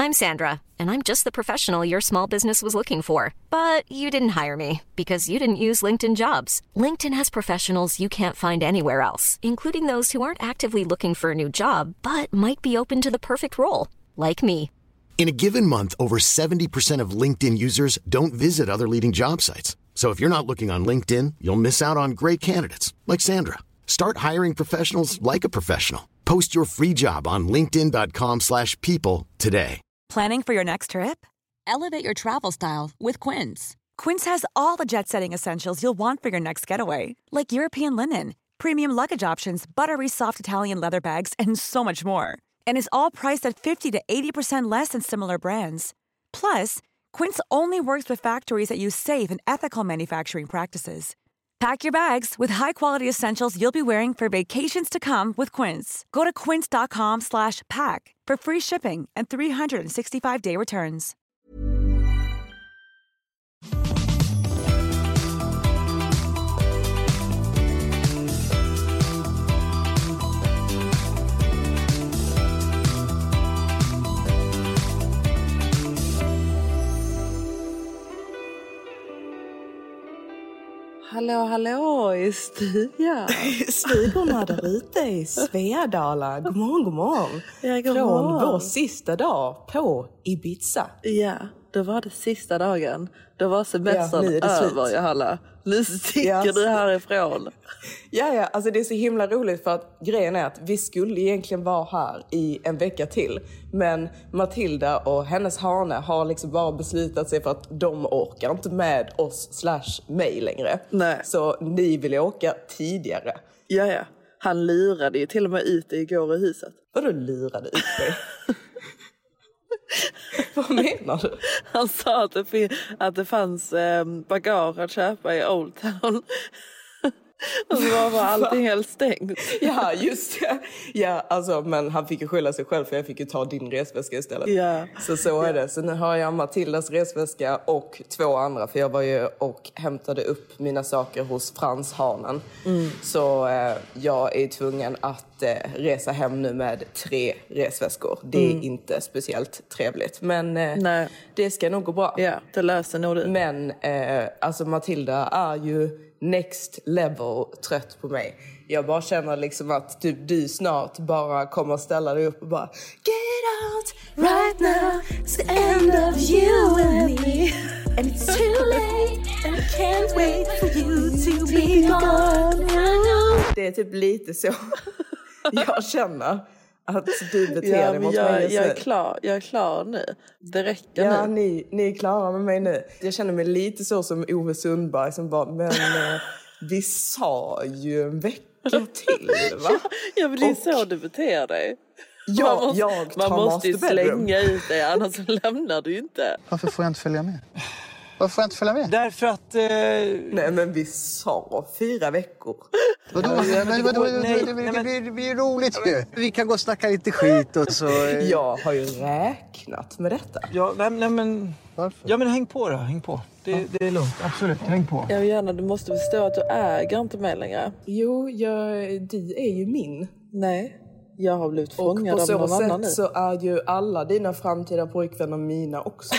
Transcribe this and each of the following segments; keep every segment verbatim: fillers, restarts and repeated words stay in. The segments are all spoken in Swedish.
I'm Sandra, and I'm just the professional your small business was looking for. But you didn't hire me because you didn't use LinkedIn Jobs. LinkedIn has professionals you can't find anywhere else, including those who aren't actively looking for a new job, but might be open to the perfect role, like me. In a given month, over seventy percent of LinkedIn users don't visit other leading job sites. So if you're not looking on LinkedIn, you'll miss out on great candidates like Sandra. Start hiring professionals like a professional. Post your free job on linkedin dot com slash people today. Planning for your next trip? Elevate your travel style with Quince. Quince has all the jet-setting essentials you'll want for your next getaway, like European linen, premium luggage options, buttery soft Italian leather bags, and so much more. And is all priced at fifty to eighty percent less than similar brands. Plus, Quince only works with factories that use safe and ethical manufacturing practices. Pack your bags with high-quality essentials you'll be wearing for vacations to come with Quince. Go to quince dot com slash pack for free shipping and three sixty-five day returns. Hallå, hallå i studion. Stugorna där ute i Svedala. God morgon, god morgon. Ja, god Från morgon. vår sista dag på Ibiza. Ja, då var det sista dagen. Då var semestern Ja, nu är det över, slut. Johanna. Nu sticker Ja. du härifrån. Ja, ja, alltså det är så himla roligt för att grejen är att vi skulle egentligen vara här i en vecka till. Men Matilda och hennes hane har liksom bara beslutat sig för att de orkar inte med oss slash mig längre. Nej. Så ni vill åka tidigare. Ja, ja. Han lurade ju till och med ut dig igår i huset. Vadå lurade ut dig? Vad menar du? Han sa att det, fin- att det fanns eh, bagage att köpa i Old Town. Och så var bara allting helt stängt. Ja, just det. Ja, alltså, men han fick ju skylla sig själv för jag fick ju ta din resväska istället. Ja. Så så är det. Så nu har jag Matildas resväska och två andra. För jag var ju och hämtade upp mina saker hos Frans hanen. Mm. Så eh, jag är tvungen att eh, resa hem nu med tre resväskor. Det är mm. inte speciellt trevligt. Men eh, Nej. det ska nog gå bra. Ja, det löser nog du. Men eh, alltså Matilda är ju next level trött på mig. Jag bara känner liksom att typ du snart bara kommer ställa dig upp och bara get out right now, it's the end of you and me and it's too late and I can't wait for you to be gone. Det är typ lite så jag känner att du beter ja, dig mot jag, mig. Jag är klar, jag är klar nu. Det räcker ja, nu. Ni, ni är klara med mig nu. Jag känner mig lite så som Ove Sundberg som bara, men eh, vi sa ju en vecka till, va? ja, men det är och, så du beter dig. Ja, man måste, jag tar man måste ju bedroom. slänga ut dig, annars lämnar du ju inte. Varför får jag inte följa med? Varför får jag inte följa med? Därför att... Eh... Nej, men vi sa fyra veckor. Vadå? Nej, men, vadå? Nej, det, det, det, det, det blir roligt ju. Vi kan gå och snacka lite skit och så... Eh... Jag har ju räknat med detta. Ja, nej, nej men... Varför? Ja, men häng på då, häng på. Det, ja. det är lugnt, absolut, häng på. Jag vill gärna, du måste förstå att du äger inte mig längre. Jo, jag, du är ju min. Nej, jag har blivit fångad av någon annan nu. Och på så sätt så är ju alla dina framtida pojkvänner mina också.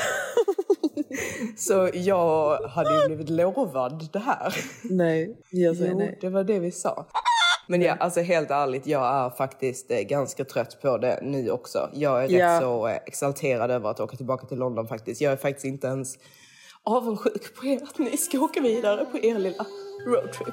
Så jag hade ju blivit lovad det här. Nej, jag säger jo, nej. det var det vi sa. Men ja, alltså helt ärligt, jag är faktiskt eh, ganska trött på det nu också. Jag är ja. rätt så eh, exalterad över att åka tillbaka till London faktiskt. Jag är faktiskt inte ens avundsjuk på er att ni ska åka vidare på er lilla roadtrip.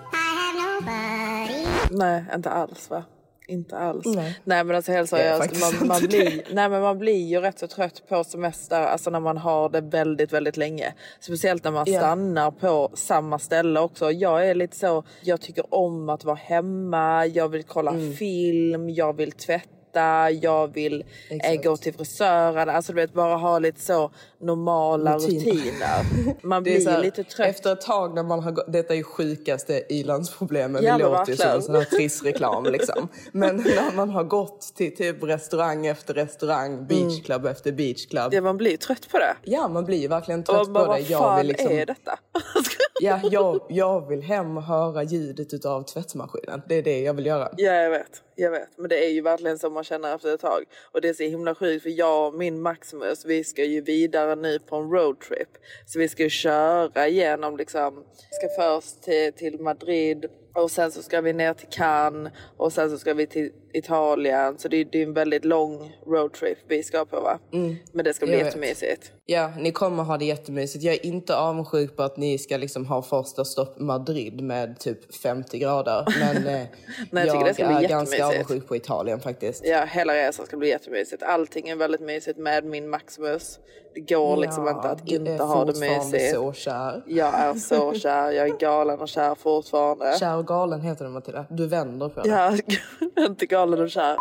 Nej, inte alls va? Inte alls. Nej, nej men alltså helt seriöst, man, man, blir, nej, men man blir ju rätt så trött på semester, alltså när man har det väldigt, väldigt länge. Speciellt när man yeah. stannar på samma ställe också. Jag är lite så, jag tycker om att vara hemma, jag vill kolla mm. film, jag vill tvätta. Jag vill eh, gå till frisören. Alltså du vet, bara ha lite så normala Rutin. rutiner. Man blir här, lite trött. Efter ett tag när man har gått, detta är ju sjukaste i-landsproblemen. Vi låter ju som en sån här trist reklam liksom. Men när man har gått till typ restaurang efter restaurang, beachclub mm. efter beachclub. Ja, man blir trött på det. Ja, man blir verkligen trött och bara, på det. Jag vad fan vill liksom... är detta? Ja, jag, jag vill hem och höra ljudet utav tvättmaskinen. Det är det jag vill göra. Ja, jag vet. Jag vet. Men det är ju verkligen som man känner efter ett tag. Och det är så himla sjukt. För jag och min Maximus, vi ska ju vidare nu på en roadtrip. Så vi ska ju köra igenom liksom. Vi ska först till, till Madrid. Och sen så ska vi ner till Cannes. Och sen så ska vi till Italien. Så det är, det är en väldigt lång roadtrip vi ska på, va? Mm. Men det ska bli jag jättemysigt. Vet. Ja, ni kommer ha det jättemysigt. Jag är inte avundsjuk på att ni ska liksom ha första stopp Madrid med typ femtio grader. Men eh, Nej, jag, jag det ska bli är ganska avundsjuk på Italien faktiskt. Ja, hela resan ska bli jättemysigt. Allting är väldigt mysigt med min Maximus. Det går liksom ja, inte att inte ha det mysigt. Du är så kär. Jag är så kär. Jag är galen och kär fortfarande. Kär och galen heter det, Matilda. Du vänder på det. Ja, inte galen och kär.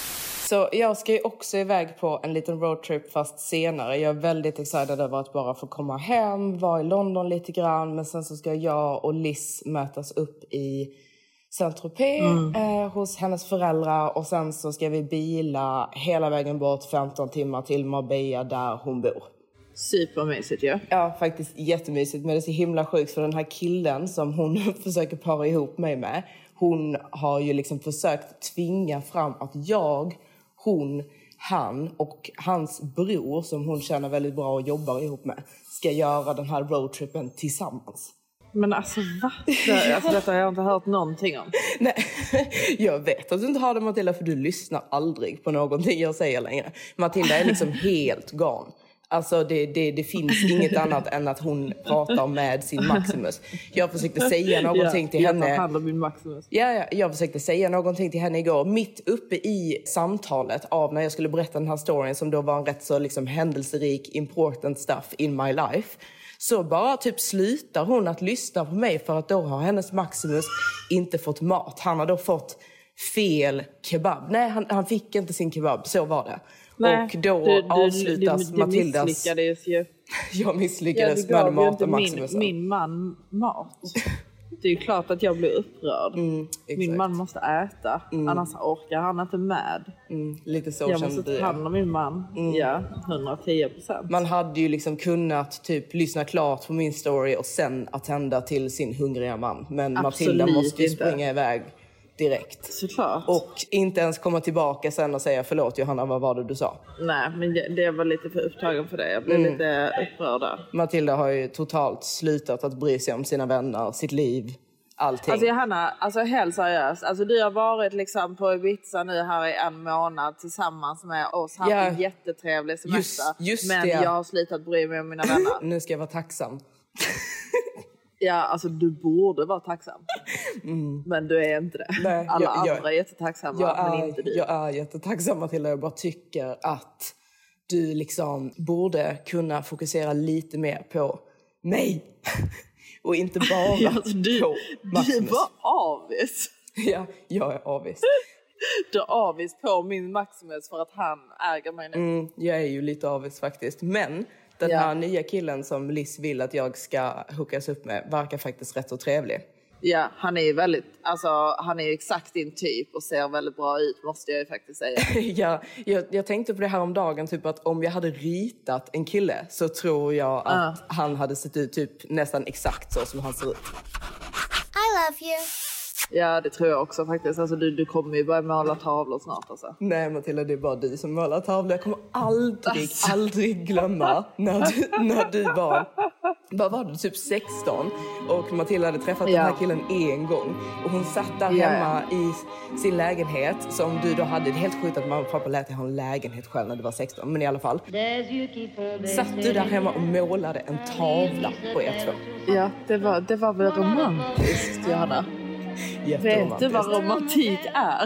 Så jag ska ju också iväg på en liten roadtrip fast senare. Jag är väldigt excited över att bara få komma hem, vara i London lite grann. Men sen så ska jag och Liz mötas upp i Saint-Tropez mm. eh, hos hennes föräldrar. Och sen så ska vi bila hela vägen bort femton timmar till Marbella där hon bor. Supermysigt, ja. Ja, faktiskt jättemysigt. Men det är så himla sjukt för den här killen som hon försöker para ihop mig med. Hon har ju liksom försökt tvinga fram att jag, hon, han och hans bror som hon känner väldigt bra och jobbar ihop med ska göra den här roadtrippen tillsammans. Men alltså va? Det, alltså, detta har jag inte hört någonting om. Nej, jag vet att du inte har det, Matilda, för du lyssnar aldrig på någonting jag säger längre. Matilda är liksom helt gan. Alltså det, det, det finns inget annat än att hon pratar med sin Maximus. Jag försökte säga någonting till ja, henne. Jag tar min Maximus. Ja, ja, jag försökte säga någonting till henne igår. Mitt uppe i samtalet av när jag skulle berätta den här storyn som då var en rätt så liksom händelserik, important stuff in my life. Så bara typ slutar hon att lyssna på mig för att då har hennes Maximus inte fått mat. Han har då fått fel kebab. Nej, han, han fick inte sin kebab, så var det. Nej, och då du, avslutas du, du, Matildas... Du misslyckades ju. Jag misslyckades ja, med mat och Maximus. Min, min man mat. Det är ju klart att jag blir upprörd. Mm, min man måste äta. Mm. Annars orkar han inte med. Mm, lite så jag måste ta hand om min man. Mm. Ja, hundratio procent. Man hade ju liksom kunnat typ lyssna klart på min story och sen attenda till sin hungriga man. Men Absolut Matilda måste ju springa inte. iväg direkt. Såklart. Och inte ens komma tillbaka sen och säga förlåt Johanna, vad var det du sa? Nej, men det, det var lite för upptagen för det. Jag blev mm. lite upprörd där. Matilda har ju totalt slutat att bry sig om sina vänner, sitt liv, allting. Alltså Johanna, alltså helt seriöst. Alltså du har varit liksom på Ibiza nu här i en månad tillsammans med oss. Haft ja. en jättetrevlig semester. Just, just men det. jag har slutat bry mig om mina vänner. Nu ska jag vara tacksam. Ja, alltså du borde vara tacksam. Mm. Men du är inte det. Nej, Alla jag, andra jag, är jättetacksamma, jag är, men inte du. Jag är jättetacksam, Matilda. Jag bara tycker att du liksom borde kunna fokusera lite mer på mig. Och inte bara ja, alltså, du, på Maximus. Du var avis. Ja, jag är avis. Du är avis på min Maximus för att han äger mig nu. Mm, jag är ju lite avis faktiskt. Men... Den ja. här nya killen som Liz vill att jag ska hookas upp med verkar faktiskt rätt så trevlig. Ja, han är ju väldigt, alltså han är ju exakt din typ och ser väldigt bra ut, måste jag ju faktiskt säga. ja, jag, jag tänkte på det här om dagen typ att om jag hade ritat en kille så tror jag att uh. han hade sett ut typ nästan exakt så som han ser ut. I love you. Ja, det tror jag också faktiskt. Alltså, du, du kommer ju börja måla tavlor snart. Alltså. Nej, Matilda, det är bara du som målar tavlor. Jag kommer aldrig, alltså. aldrig glömma när du, när du var... Vad var du? Typ sexton. Och Matilda hade träffat ja. den här killen en gång. Och hon satt där ja. hemma i sin lägenhet som du då hade. Det är helt sjukt att mamma och pappa lät dig ha en lägenhet själv när du var sexton. Men i alla fall. Satt du där hemma och målade en tavla på er två? Ja, det var, det var väl romantiskt, Johanna. Vet du vad romantik är?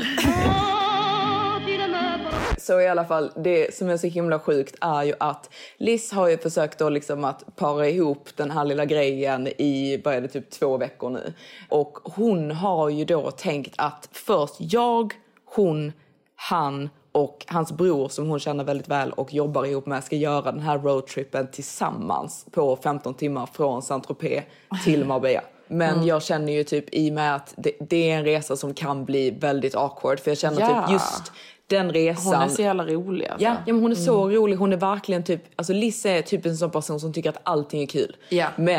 Så i alla fall, det som är så himla sjukt är ju att Liz har ju försökt då liksom att para ihop den här lilla grejen i, vad är det, typ två veckor nu. Och hon har ju då tänkt att först jag, hon, han och hans bror som hon känner väldigt väl och jobbar ihop med ska göra den här roadtrippen tillsammans på femton timmar från Saint-Tropez till Marbella. Men mm. jag känner ju typ i och med att det, det är en resa som kan bli väldigt awkward. För jag känner ja. typ just den resan. Hon är så jävla rolig. Alltså. Ja, ja, men hon är så mm. rolig. Hon är verkligen typ, alltså Liz är typ en sån person som tycker att allting är kul. Ja. Men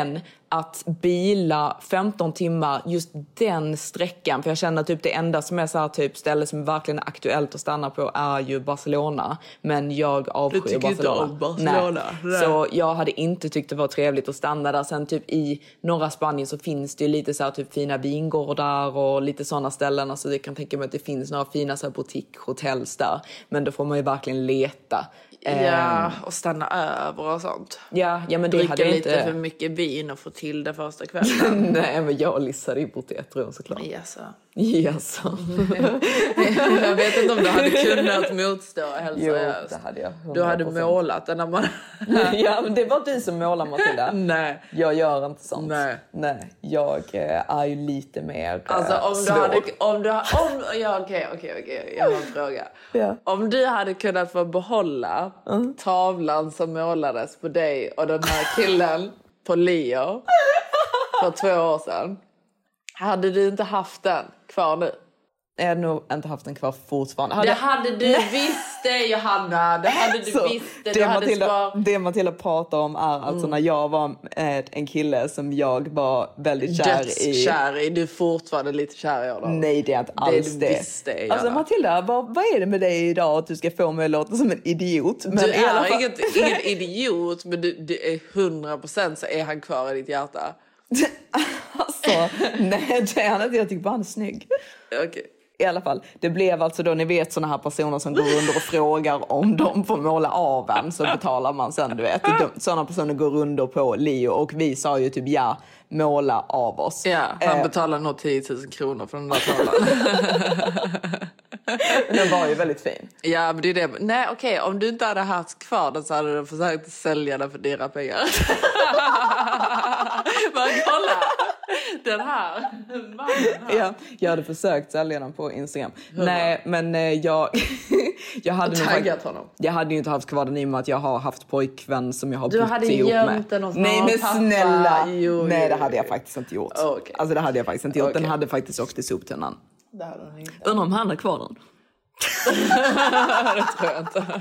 att bila femton timmar just den sträckan, för jag känner typ det enda som är så här typ ställe som är verkligen aktuellt att stanna på är ju Barcelona, men jag avskyr du Barcelona. Inte om Barcelona. Nej. Nej. Så jag hade inte tyckt det var trevligt att stanna där. Sen typ i norra Spanien så finns det ju lite så här typ fina vingårdar och lite sådana ställen, alltså jag kan tänka mig att det finns några fina så här boutique-hotells där, men då får man ju verkligen leta. Ja, och stanna över och sånt. Ja, ja men det Dricka hade jag lite inte... för mycket vin och få till det första kvällen. Nej, men jag lissade ju bort i ett rum såklart. Yes. Yes. Jag vet inte om du hade kunnat motstå helt jo, seriöst. det hade jag. Du hade målat den när man... Ja, men det var du som målar, Matilda. Nej. Jag gör inte sånt. Nej. Nej, jag är ju lite mer Alltså om svår. du hade... Om du, om, ja, okej, okej, okej. Jag har en fråga. Ja. Om du hade kunnat få behålla mm. tavlan som målades på dig och den här killen på Leo för två år sedan, hade du inte haft den kvar nu? Jag hade nog inte haft den kvar fortfarande. Hade... Det hade du visst det, Johanna. Det hade du så, visst det. Det, du hade Matilda, spar... det Matilda pratar om är alltså mm. när jag var med en kille som jag var väldigt kär i. Dödskär i. Du är fortfarande lite kär i honom. Nej, det är inte alls det. det. Visst det alltså Matilda, vad, vad är det med dig idag att du ska få mig att låta som en idiot? Men du i alla är fall... inget, ingen idiot, men du, du är hundra procent så är han kvar i ditt hjärta. Alltså, nej det är han inte. Jag tycker bara han är snygg. Okej. Okay. I alla fall, det blev alltså då, ni vet såna här personer som går under och frågar om de får måla av en, så betalar man sen, du vet. De, såna personer går under på Leo och vi sa ju typ ja, måla av oss. Ja, han eh. betalar nog tio tusen kronor för den där tavlan. Den var ju väldigt fin. Ja, men det är det. Nej, okej, okay, om du inte hade haft kvar den så hade du försökt sälja den för dyra pengar. Men kolla! Den här mannen här. Ja, jag hade försökt sälja den på Instagram. Hurra. Nej, men eh, jag jag hade nog taggat honom. Jag hade ju inte haft kvar den i och med att jag har haft pojkvän som jag har du bott ihop med. Den hos nej, men pappa. snälla. Jo, nej, jo, det hade jag jo. faktiskt inte gjort. Okay. Alltså det hade jag faktiskt inte gjort. Okay. Den hade faktiskt åkt i soptunnan. Det hade den inte. Undrar om han är kvar den. Det tror jag inte.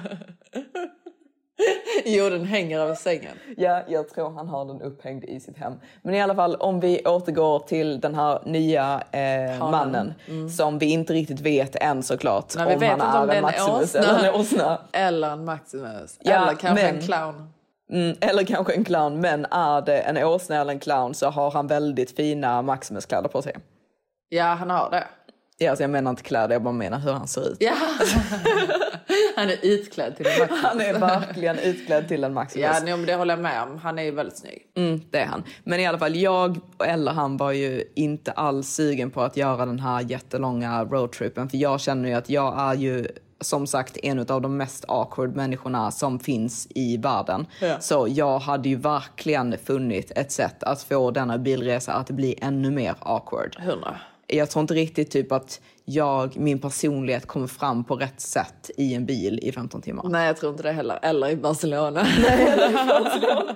Jo, den hänger över sängen. Ja, jag tror han har den upphängd i sitt hem. Men i alla fall, om vi återgår till den här nya eh, mannen mm. som vi inte riktigt vet än såklart. Nej, vi om vet han inte är om en Maximus eller en åsna. Eller en Maximus. Ja, eller kanske men, en clown. Mm, eller kanske en clown. Men är det en åsna eller en clown så har han väldigt fina Maximus-kläder på sig. Ja, han har det. Ja, alltså jag menar inte kläder, jag bara menar hur han ser ut. Ja. Han är utklädd till en Maximus. Han är verkligen utklädd till en Maximus. Ja, nej, men det håller jag med om. Han är ju väldigt snygg. Mm, det är han. Men i alla fall, jag eller han var ju inte alls sugen på att göra den här jättelånga roadtrippen. För jag känner ju att jag är ju som sagt en av de mest awkward människorna som finns i världen. Ja. Så jag hade ju verkligen funnit ett sätt att få denna bilresa att bli ännu mer awkward. Hundra. Jag tror inte riktigt typ att jag, min personlighet kommer fram på rätt sätt i en bil i femton timmar. Nej, jag tror inte det heller. Eller i Barcelona. Nej, eller i Barcelona.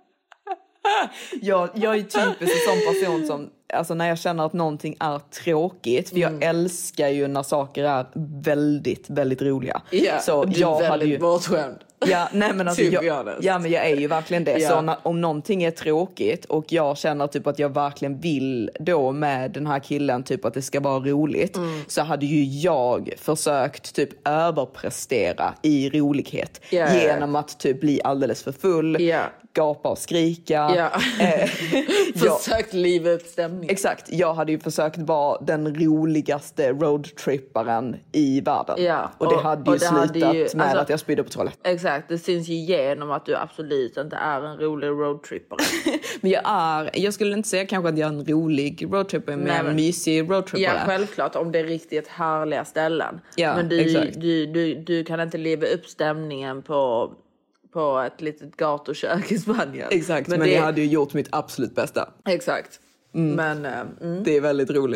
jag, jag är typiskt en sån person som, alltså när jag känner att någonting är tråkigt, för mm. jag älskar ju när saker är väldigt, väldigt roliga. Ja, så du jag är hade väldigt ju bortskämd. Ja, nej men alltså jag, ja, men jag är ju verkligen det. Ja. Så när, om någonting är tråkigt och jag känner typ att jag verkligen vill då med den här killen typ att det ska vara roligt, mm. så hade ju jag försökt typ överprestera i rolighet yeah. genom att typ bli alldeles för full, yeah. gapa och skrika. Yeah. Eh, försökt liva upp stämningen. Exakt, jag hade ju försökt vara den roligaste roadtripparen i världen. Yeah. Och det och, hade ju och det slutat hade ju, med alltså, att jag spydde på toaletten. Exakt. Det syns ju igenom att du absolut inte är en rolig roadtrippare. Men jag är, jag skulle inte säga kanske att jag är en rolig roadtripper, men, men en mysig roadtrippare. Ja, självklart om det är riktigt härliga ställen. Ja, men du, exakt. Du, du, du kan inte leva upp stämningen på, på ett litet gatukök i Spanien. Exakt, men, men det... jag hade ju gjort mitt absolut bästa. Exakt. Mm. Men, uh, mm. Det är väldigt roligt.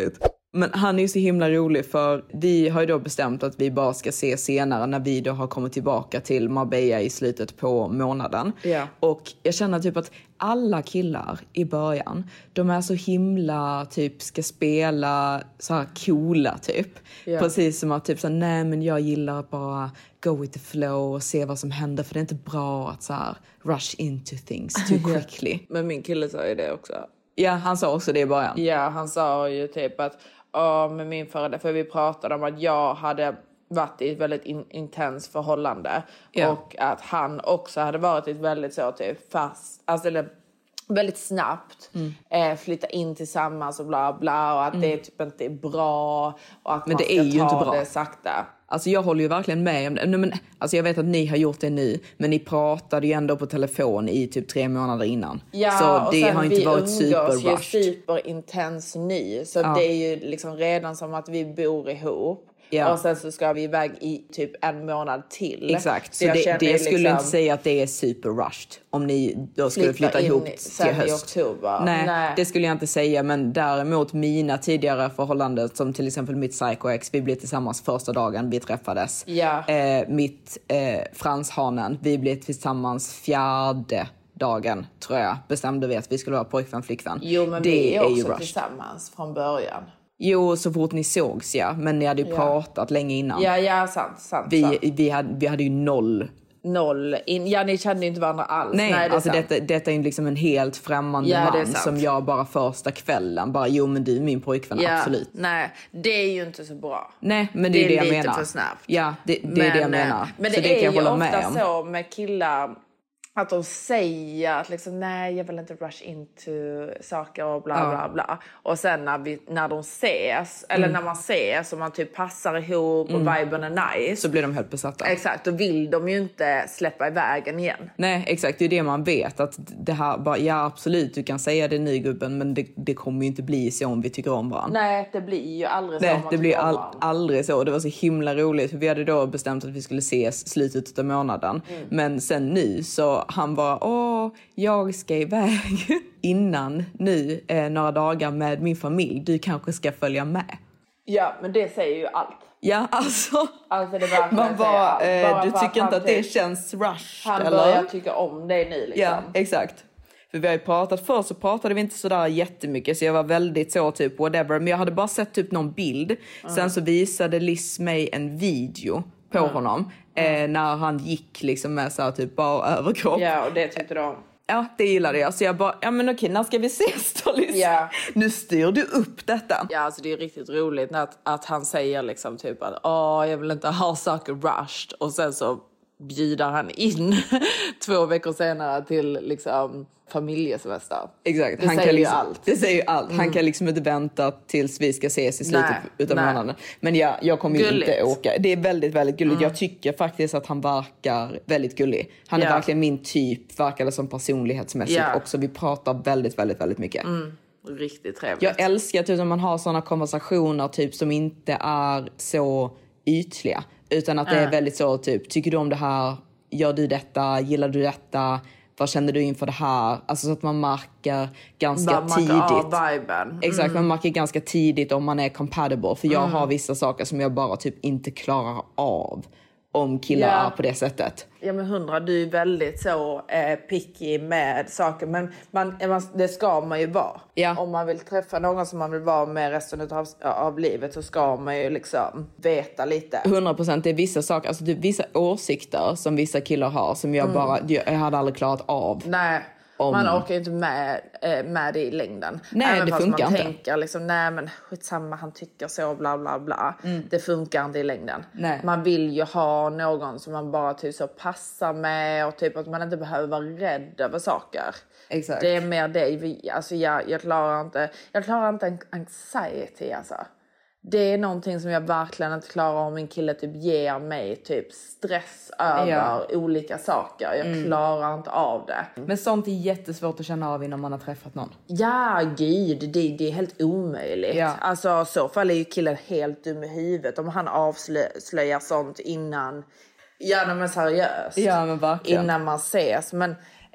Men han är ju så himla rolig för vi har ju då bestämt att vi bara ska se senare när vi då har kommit tillbaka till Marbella i slutet på månaden. Yeah. Och jag känner typ att alla killar i början, de är så himla typ ska spela så här coola typ. Yeah. Precis som att typ så här, nej men jag gillar att bara go with the flow och se vad som händer för det är inte bra att så här rush into things too quickly. Men min kille sa ju det också. Ja, han sa också det i början. Ja, han sa ju typ att ja, med min föräldrar, för vi pratade om att jag hade varit i ett väldigt in, intens förhållande. Ja. Och att han också hade varit i ett väldigt så typ fast, alltså eller väldigt snabbt mm. eh, flytta in tillsammans och bla bla och att mm. det typ inte är bra och att men man det ska är ju ta inte bra. det sakta. Alltså jag håller ju verkligen med om det. Men, alltså jag vet att ni har gjort det nu. Men ni pratade ju ändå på telefon i typ tre månader innan. Ja, så det har inte varit super rushed. rushed. Superintens ny. Så ja. det är ju liksom redan som att vi bor ihop. Ja. Och sen så ska vi iväg i typ en månad till. Exakt, så, så det, det skulle liksom inte säga att det är super rushed. Om ni då skulle flytta ihop till höst. I oktober. Nej, Nej, det skulle jag inte säga. Men däremot mina tidigare förhållanden, som till exempel mitt psycho-ex, vi blev tillsammans första dagen vi träffades. Ja. Eh, mitt eh, franshanen, vi blev tillsammans fjärde dagen, tror jag, bestämde vi att vi skulle vara pojkvän, flickvän. Jo, men det vi är, är också rushed. tillsammans från början. Jo, så fort ni sågs, ja. Men ni hade ju ja. pratat länge innan. Ja, ja, sant, sant. Vi, sant. vi, hade, vi hade ju noll. Noll. In, ja, ni kände ju inte varandra alls. Nej, Nej det alltså sant. detta, detta är ju liksom en helt främmande ja, man som jag bara första kvällen bara, jo men du är min pojkvän, ja, absolut. Nej, det är ju inte så bra. Nej, men det, det är det jag lite menar. För snabbt. Ja, det, det men, är det jag menar. Men så det, det är kan jag ju hålla ofta med om. så med killar att de säger att liksom, nej, jag vill inte rush into saker och bla ja. bla bla. Och sen när, vi, när de ses, eller mm. när man ses och man typ passar ihop och mm. viben är nice. Så blir de helt besatta. Exakt, då vill de ju inte släppa iväg igen. Nej, exakt, det är det man vet. Att det här bara, ja absolut, du kan säga det nu gubben, men det, det kommer ju inte bli så om vi tycker om varandra. Nej, det blir ju aldrig så. Nej, om man det blir all, om aldrig så. Det var så himla roligt, för vi hade då bestämt att vi skulle ses slutet av månaden. Mm. Men sen nu så han var, åh, jag ska iväg innan nu eh, några dagar med min familj. Du kanske ska följa med. Ja, men det säger ju allt. Ja, alltså. Alltså det bara, man bara, eh, bara du tycker inte att det typ, känns rushed, han eller? Han börjar tycka om dig nu liksom. Ja, exakt. För vi har ju pratat, först så pratade vi inte sådär jättemycket, så jag var väldigt så typ whatever. Men jag hade bara sett typ någon bild. Mm. Sen så visade Liz mig en video på mm. honom. Mm. Eh, när han gick liksom med så här typ bara överkropp. Ja, och det tyckte du om. Ja, det gillade jag. Så jag bara, ja men okej, när ska vi ses då Liz? Ja. Nu styr du upp detta. Ja, alltså det är riktigt roligt att, att han säger liksom typ att åh, jag vill inte ha saker rushed. Och sen så bjuder han in två veckor senare till liksom familjesemester. Exakt. Det han säger kan ju liksom, allt. Det säger ju allt. Mm. Han kan liksom inte vänta tills vi ska ses i slutet nej, utav nej. månaden. Men ja, jag kommer ju inte åka. Det är väldigt, väldigt gulligt. Mm. Jag tycker faktiskt att han verkar väldigt gullig. Han är ja. verkligen min typ, verkar som personlighetsmässigt ja. också. Vi pratar väldigt, väldigt, väldigt mycket. Mm. Riktigt trevligt. Jag älskar typ när man har sådana konversationer typ som inte är så ytliga. Utan att det är väldigt så typ, tycker du om det här? Gör du detta? Gillar du detta? Vad känner du inför det här? Alltså så att man märker ganska man tidigt. märker viben. Mm. Exakt, man märker ganska tidigt om man är compatible. För jag mm. har vissa saker som jag bara typ inte klarar av om killar ja. är på det sättet. Ja men hundra, du är väldigt så eh, picky med saker. Men man, man, det ska man ju vara. Ja. Om man vill träffa någon som man vill vara med resten av, av livet så ska man ju liksom veta lite. hundra procent, det är vissa saker, alltså det är vissa åsikter som vissa killar har som jag mm. bara, jag hade aldrig klarat av. Nej. Om... Man orkar ju inte med, med det i längden. Nej, även det fast funkar man inte. tänker liksom, nej men skitsamma, han tycker så, bla bla bla. Mm. Det funkar inte i längden. Nej. Man vill ju ha någon som man bara typ så passar med och typ att man inte behöver vara rädd över saker. Exakt. Det är mer det. Alltså jag, jag klarar inte, jag klarar inte anxiety alltså. Det är någonting som jag verkligen inte klarar om min kille typ ger mig typ stress över ja. olika saker. Jag mm. klarar inte av det. Men sånt är jättesvårt att känna av innan man har träffat någon. Ja, gud. Det, det är helt omöjligt. Ja. Alltså så fall är ju killen helt dum i huvudet om han avslöjar sånt innan. Ja, men seriöst. Ja, men verkligen. Innan man ses. Men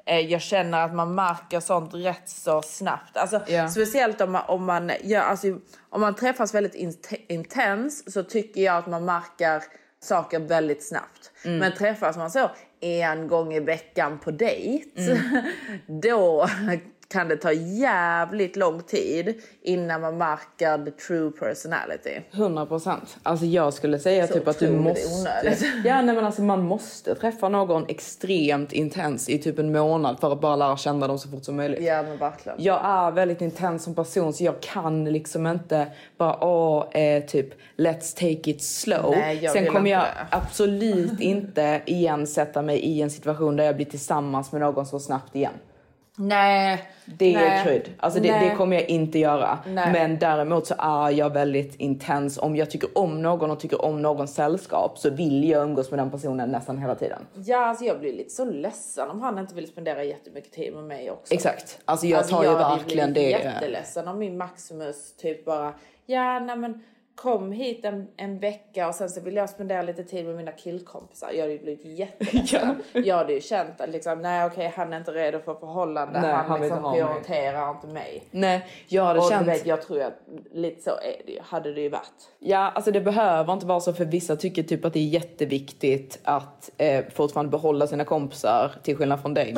eh, jag känner att man märker sånt rätt så snabbt. Alltså, yeah. Speciellt om man, om, man gör, alltså, om man träffas väldigt in- intens så tycker jag att man märker saker väldigt snabbt. Mm. Men träffas man så en gång i veckan på dejt, mm. då kan det ta jävligt lång tid innan man märker the true personality. hundra procent. Alltså jag skulle säga så typ att du måste... Ja, nej men alltså man måste träffa någon extremt intens i typ en månad för att bara lära känna dem så fort som möjligt. Ja, men verkligen. Jag är väldigt intens som person så jag kan liksom inte bara, åh, eh, typ let's take it slow. Nej, sen kommer jag det. absolut inte igen sätta mig i en situation där jag blir tillsammans med någon så snabbt igen. Nej. Det nej, är krydd. Alltså det, det kommer jag inte göra. Nej. Men däremot så är jag väldigt intens. Om jag tycker om någon och tycker om någons sällskap så vill jag umgås med den personen nästan hela tiden. Ja, alltså jag blir lite så ledsen om han inte vill spendera jättemycket tid med mig också. Exakt. Alltså jag tar alltså ju verkligen det. Jag blir jätteledsen om min Maximus typ bara, ja nej men kom hit en, en vecka och sen så vill jag spendera lite tid med mina killkompisar. Jag hade ju blivit jätteledsen. ja. Jag hade ju känt att liksom, nej okej, han är inte redo för förhållande. Nej, han han liksom prioriterar inte mig. Nej, jag hade och känt... vet, jag tror att lite så är det ju, hade det ju varit. Ja, alltså det behöver inte vara så, för vissa tycker typ att det är jätteviktigt att eh, fortfarande behålla sina kompisar till skillnad från dig.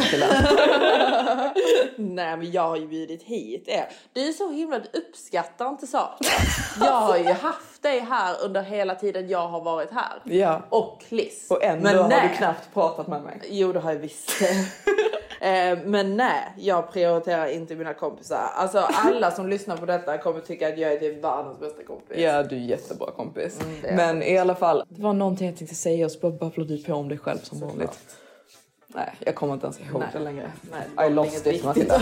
Nej, men jag har ju bjudit hit er. Du är så himla, du uppskattar inte saker. Jag har ju haft dig här under hela tiden jag har varit här. Ja. Och Liz. Och ändå men har nej. du knappt pratat med mig. Jo, det har jag visst. eh, men nej, jag prioriterar inte mina kompisar. Alltså alla som lyssnar på detta kommer tycka att jag är typ världens bästa kompis. Ja, du är jättebra kompis. Mm, men i alla fall, det var någonting jag tänkte säga och så babblar du på om dig själv som vanligt. Nej, jag kommer inte ens ihåg Nej. det längre. Nej, I lost it, Matilda.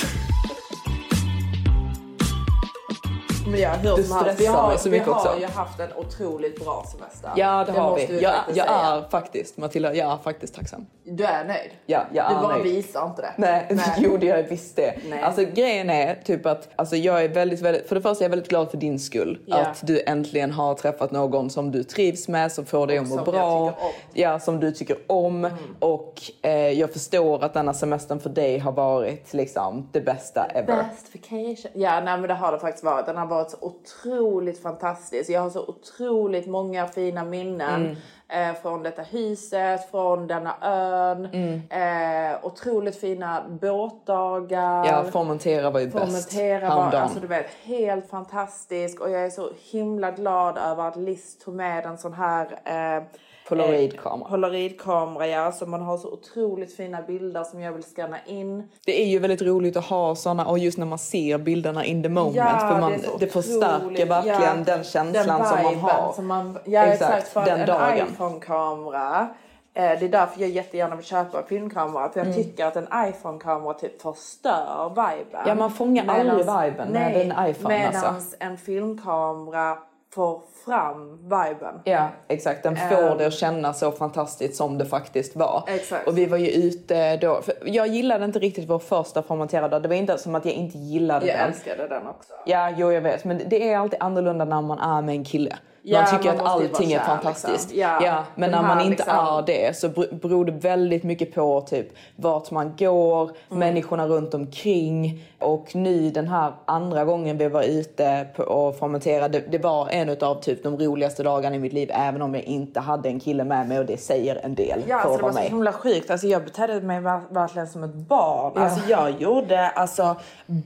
Men jag hör som här, vi har, så vi har också. ju haft en otroligt bra semester. Ja, det, det har vi. Jag, jag är faktiskt, Matilda, jag är faktiskt tacksam. Du är nöjd? Ja, jag du är bara nöjd. visar inte det. Nej, Nej. jo det jag visst det. Nej. Alltså grejen är typ att alltså, jag är väldigt, väldigt, för det första är jag väldigt glad för din skull. Ja. Att du äntligen har träffat någon som du trivs med, som får dig att må bra. Ja, som du tycker om. Mm. Och eh, jag förstår att denna semestern för dig har varit liksom det bästa ever. Best vacation. Ja, nej, men det har det faktiskt varit. Den har varit så otroligt fantastisk. Jag har så otroligt många fina minnen mm. eh, från detta huset, från denna ön. Mm. Eh, otroligt fina båtdagar. Ja, Formentera var ju bäst. Formentera var, alltså du vet, helt fantastisk. Och jag är så himla glad över att Liz tog med en sån här eh, Polaroidkamera. Polaroidkamera, ja. Så man har så otroligt fina bilder som jag vill scanna in. Det är ju väldigt roligt att ha såna, och just när man ser bilderna in the moment. Ja, för man, det, det förstärker verkligen ja, den känslan den som man har. Som man, ja, exakt. exakt för den en dagen. iPhone-kamera. Eh, det är därför jag jättegärna vill köpa en filmkamera. För jag mm. tycker att en iPhone-kamera typ förstör viben. Ja, man fångar medans, aldrig viben med en iPhone. Medans alltså. en filmkamera får fram viben. Ja, exakt. Den får um, det att känna så fantastiskt som det faktiskt var. Exakt. Och vi var ju ute då. För jag gillade inte riktigt vår första formaterade. Det var inte som att jag inte gillade jag den. Jag älskade den också. Ja, jo jag vet. Men det är alltid annorlunda när man är med en kille. Man ja, tycker man att allting är fantastiskt. Liksom. Ja, ja, men när man inte liksom... är det så beror det väldigt mycket på typ vart man går, mm. människorna runt omkring. Och nu den här andra gången vi var ute på och formenterade, det, det var en av typ de roligaste dagarna i mitt liv, även om jag inte hade en kille med mig, och det säger en del. Ja, för alltså, det var mig. så himla sjukt. Alltså, jag betedde mig verkligen som ett barn. Ja. Alltså, jag gjorde alltså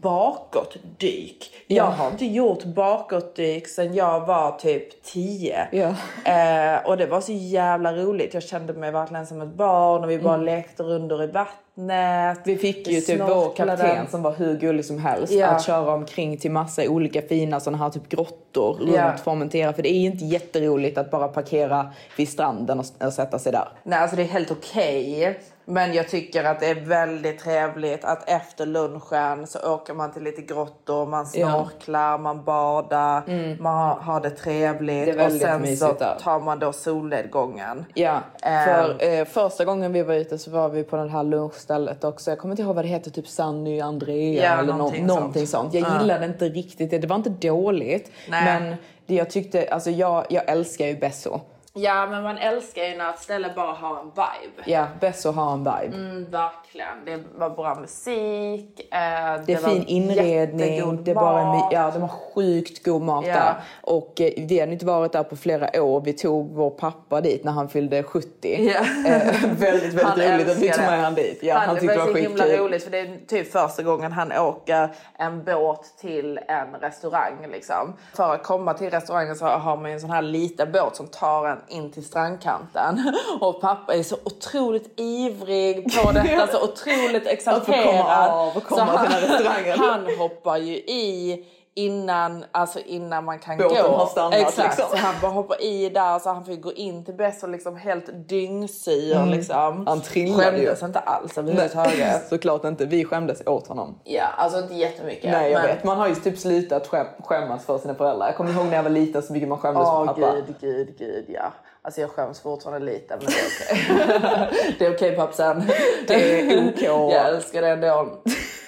bakåtdyk. Jag ja. har inte gjort bakåtdyk sedan jag var typ tio. Ja. Eh, och det var så jävla roligt. Jag kände mig verkligen som ett barn och vi bara mm. lekte runder i vattnet. Vi fick ju typ vår kapten som var hur gullig som helst ja. att köra omkring till massa olika fina sådana här typ grottor runt ja. Formentera. För det är ju inte jätteroligt att bara parkera vid stranden och, och sätta sig där. Nej, alltså det är helt okej. Okay. Men jag tycker att det är väldigt trevligt att efter lunchen så åker man till lite grottor, man snorklar, ja. man badar, mm. man har det trevligt. Det är och sen så där. tar man då solnedgången. Ja, um, för eh, första gången vi var ute så var vi på det här lunchstället också. Jag kommer inte ihåg vad det heter, typ Sanny, Andrea ja, eller någonting, no- någonting sånt. Jag uh. gillade inte riktigt det, det var inte dåligt. Nej. Men det jag tyckte, alltså jag, jag älskar ju Besso. Ja, men man älskar ju när ett ställe bara har en vibe. Ja, bäst att ha en vibe. Mm, verkligen. Det var bra musik. Eh, det, det är fin inredning. Det är bara, ja, de har sjukt god mat ja. där. Och eh, vi hade inte varit där på flera år. Vi tog vår pappa dit när han fyllde sjuttio. Ja. Eh, väldigt, väldigt han roligt att vi tog med han dit. Ja, han, han tyckte det var, var skitkul. Det var så himla roligt för det är typ första gången han åker en båt till en restaurang. Liksom. För att komma till restaurangen så har man en sån här liten båt som tar en in till strandkanten. Och pappa är så otroligt ivrig på detta, så otroligt exalterad. Och komma av och komma till restaurangen. Han hoppar ju i innan, alltså innan man kan båten gå. Har stannat, exakt, liksom. Så han bara hoppar i där så han får gå in till bäst och liksom helt dyngsyr mm. liksom. Han trillade skämdes ju. inte alls överhuvudtaget. Såklart inte, vi skämdes åt honom. Ja, alltså inte jättemycket. Nej, jag men... vet. Man har ju typ slutat skäm- skämmas för sina föräldrar. Jag kommer ihåg när jag var liten så mycket man skämdes oh, för pappa. Gud, gud, gud, ja. Alltså jag skäms fortfarande lite, men det är okej. Okay. Det är okej, okay, pappsen. Det är okej. Jag älskar det ändå. uh,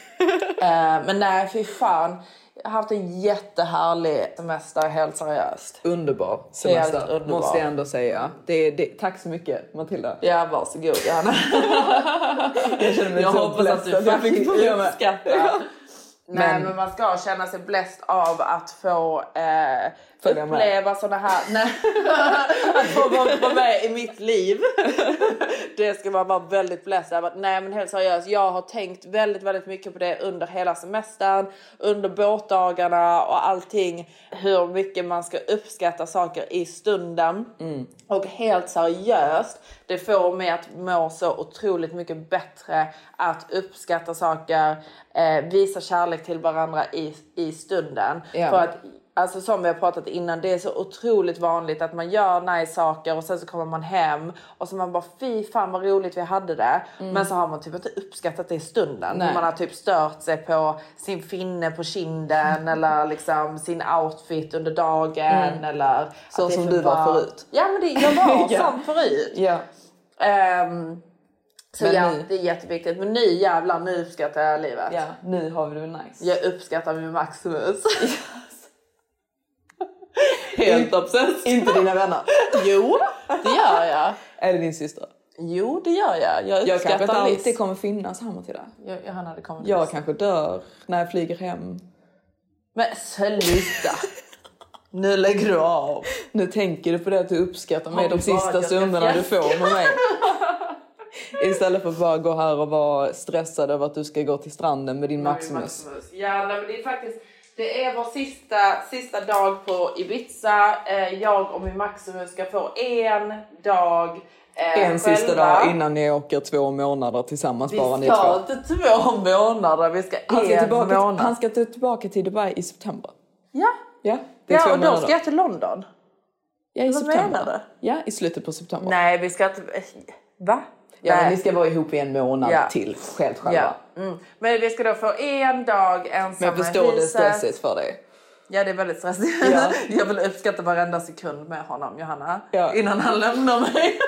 men nej, fy fan. Jag har haft en jättehärlig semester, helt seriöst. Underbar semester, helt underbar. Måste jag ändå säga. Det, det, tack så mycket, Matilda. Ja, varsågod, Johanna. jag känner mig jag så hoppas att du faktiskt uppskattar. Nej, men... men man ska känna sig bläst av att få eh, uppleva sådana här... Nej, att få vara med i mitt liv. Det ska man vara väldigt bläst av. Nej, men helt seriöst. Jag har tänkt väldigt, väldigt mycket på det under hela semestern. Under båtdagarna och allting. Hur mycket man ska uppskatta saker i stunden. Mm. Och helt seriöst. Det får mig att må så otroligt mycket bättre. Att uppskatta saker. Eh, visa kärlek till varandra i, i stunden. Yeah. För att, alltså som vi har pratat innan, det är så otroligt vanligt att man gör nice saker och sen så kommer man hem och så man bara, fy fan vad roligt vi hade det. Mm. Men så har man typ inte uppskattat det i stunden. Man har typ stört sig på sin finne på kinden mm. eller liksom sin outfit under dagen. Mm. Eller så som du var bara... förut. Ja, men det, jag var ja. som förut. Ja. Um, Så men ja, nu... det är jätteviktigt. Men nu jävlar, nu uppskattar jag livet. Ja, nu har vi det nice. Jag uppskattar min Maximus. Yes. Helt obsessed. Inte dina vänner. Jo, det gör jag. Är det din syster? Jo, det gör jag. Jag jag uppskattar kanske inte alltid kommer finnas hemma till dig. Jag, jag, hade kommit jag till kanske dör när jag flyger hem. Men sluta. Nu lägger du av. Nu tänker du på det att du uppskattar mig de sista stunderna du får med mig. Istället för att bara gå här och vara stressad över att du ska gå till stranden med din Maximus. Maximus. Ja, men det är faktiskt det är vår sista, sista dag på Ibiza. Jag och min Maximus ska få en dag eh, En själva. sista dag innan ni åker två månader tillsammans. Vi bara ni ska två. inte två månader, vi ska han ska en tillbaka månad. Till, han ska tillbaka till Dubai i september. Ja, ja, det är ja två och då månader. ska jag till London. Ja, i Vad september. menar du? Ja, i slutet på september. Nej, vi ska inte... Va? Ja, Nej. men ni ska vara ihop i en månad ja. till, helt själva. Ja. Mm. Men vi ska då få en dag ensamma. Men jag förstår det stressigt för dig. Ja, det är väldigt stressigt. Ja. Jag vill uppskatta varenda sekund med honom, Johanna. Ja. Innan han lämnar mig.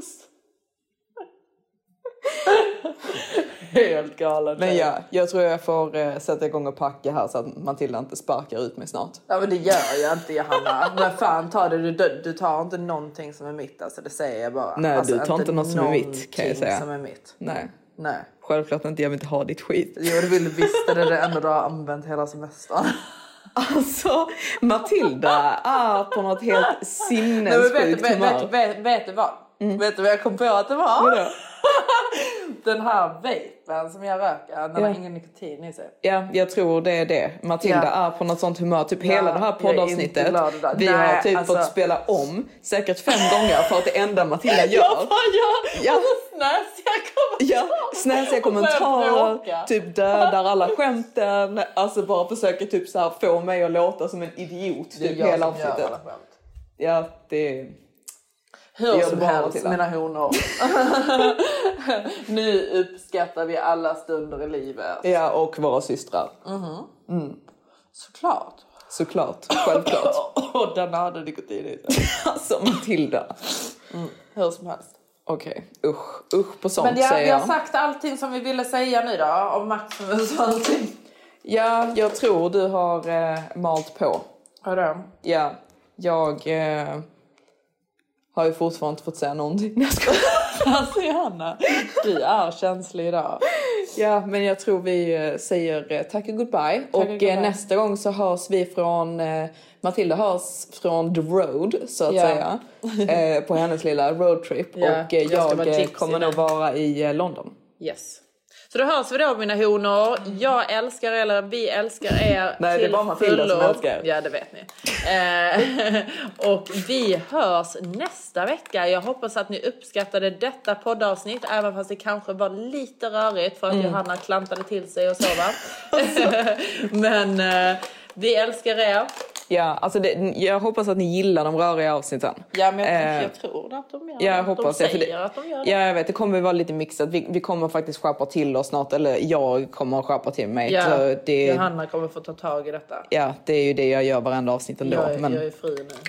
Helt galet. Men ja, jag tror jag får uh, sätta igång och packa här så att Matilda inte sparkar ut mig snart. Ja, men det gör jag inte, Johanna. Men fan, ta det. Du, du tar inte någonting som är mitt. Alltså, det säger jag bara. Nej, alltså, du tar inte något som är mitt, kan jag säga. Som är mitt. Nej. Nej. Självklart inte, jag vill inte ha ditt skit. Jo, du vill visst, det är det enda du har använt hela semestern. Alltså, Matilda är på något helt sinnessjukt vet, humör. Vet, vet, vet du vad? Mm. Vet du vad jag kom på att det var? Den här vapen som jag röker, den ja. har ingen nikotin i sig. Ja, jag tror det är det. Matilda ja. är på något sånt humör. Typ ja, hela det här poddavsnittet. Vi Nej, har typ alltså... fått spela om säkert fem gånger för att det enda Matilda gör. Jag bara gör ja. snäsiga kommentarer. Ja, snäsiga kommentarer. Typ dödar alla skämten. Alltså bara försöker typ så här få mig att låta som en idiot. Typ hela avsnittet. Ja, det är... Hur som helst, mina honor. Nu uppskattar vi alla stunder i livet. Ja, och våra systrar. Mm-hmm. Mm. Såklart. Såklart, självklart. Och den hade nikotin i sig. Alltså, Matilda. Mm. Hur som helst. Okej, okay. usch, usch på sånt. Men ja, säger vi har jag. sagt allting som vi ville säga nu då. Om Maximus och allting. Ja, jag tror du har eh, malt på. Har du? Ja, jag... Eh, har ju fortfarande inte fått säga någonting. Alltså Johanna, du är känslig idag. Ja, men jag tror vi säger tack och goodbye. Tack och, och goodbye. Nästa gång så hörs vi från... Matilda hörs från the road, så att yeah. säga. eh, på hennes lilla roadtrip. Yeah, och eh, jag, jag kommer nog vara i eh, London. Yes. Så då hörs vi då, mina honor. Jag älskar er, eller vi älskar er. Nej, till det är bara Matilda som älskar. Ja, det vet ni. Eh, och vi hörs nästa vecka. Jag hoppas att ni uppskattade detta poddavsnitt, även fast det kanske var lite rörigt för att mm. Johanna klantade till sig och så, va? Men eh, vi älskar er. Ja, alltså det, jag hoppas att ni gillar de röriga avsnitten. Ja, men jag, eh, jag tror att de gör jag det. Hoppas de det, säger det, att de gör det. Ja, jag vet, det kommer vara lite mixat. Vi, vi kommer faktiskt skärpa till oss snart. Eller jag kommer att skärpa till mig. Ja, så det, Johanna kommer få ta tag i detta. Ja, det är ju det jag gör varenda avsnitt ändå. Jag, men... jag är fri nu.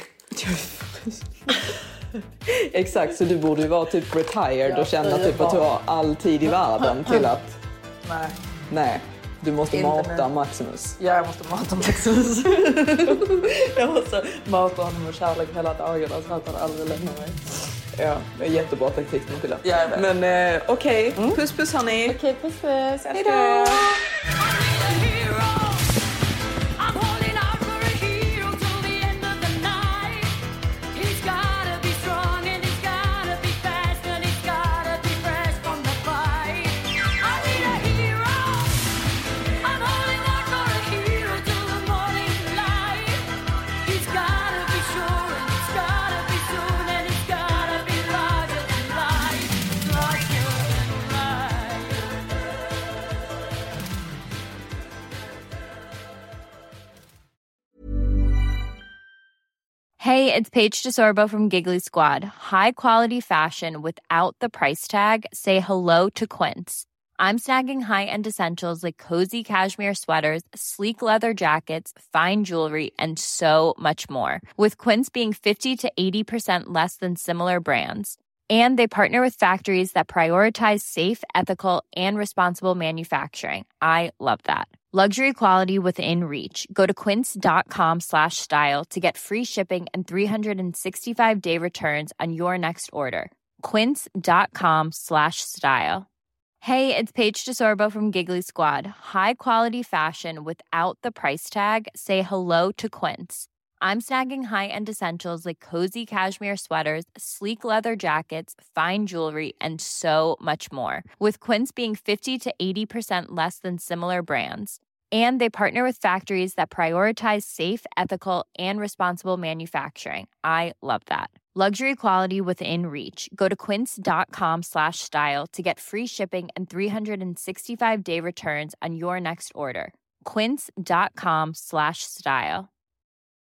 Exakt, så du borde ju vara typ retired ja, och känna typ att du har all tid i världen till att... Nej. Nej. Du måste inte mata nu. Maximus. Ja, jag måste mata Maximus. Jag måste mata honom med kärlek hela dagen så att han aldrig lämnar mig. Ja, det är jättebra taktik till det. Ja, men eh, okej, okay. mm. puss puss hörni. Okej, okay, puss puss. Hejdå! Hey, it's Paige DeSorbo from Giggly Squad. High quality fashion without the price tag. Say hello to Quince. I'm snagging high-end essentials like cozy cashmere sweaters, sleek leather jackets, fine jewelry, and so much more. With Quince being fifty to eighty percent less than similar brands. And they partner with factories that prioritize safe, ethical, and responsible manufacturing. I love that. Luxury quality within reach. Go to quince.com slash style to get free shipping and three sixty-five day returns on your next order. Quince.com slash style. Hey, it's Paige DeSorbo from Giggly Squad. High quality fashion without the price tag. Say hello to Quince. I'm snagging high-end essentials like cozy cashmere sweaters, sleek leather jackets, fine jewelry, and so much more. With Quince being fifty to eighty percent less than similar brands. And they partner with factories that prioritize safe, ethical, and responsible manufacturing. I love that. Luxury quality within reach. Go to quince.com slash style to get free shipping and three sixty-five day returns on your next order. Quince.com slash style.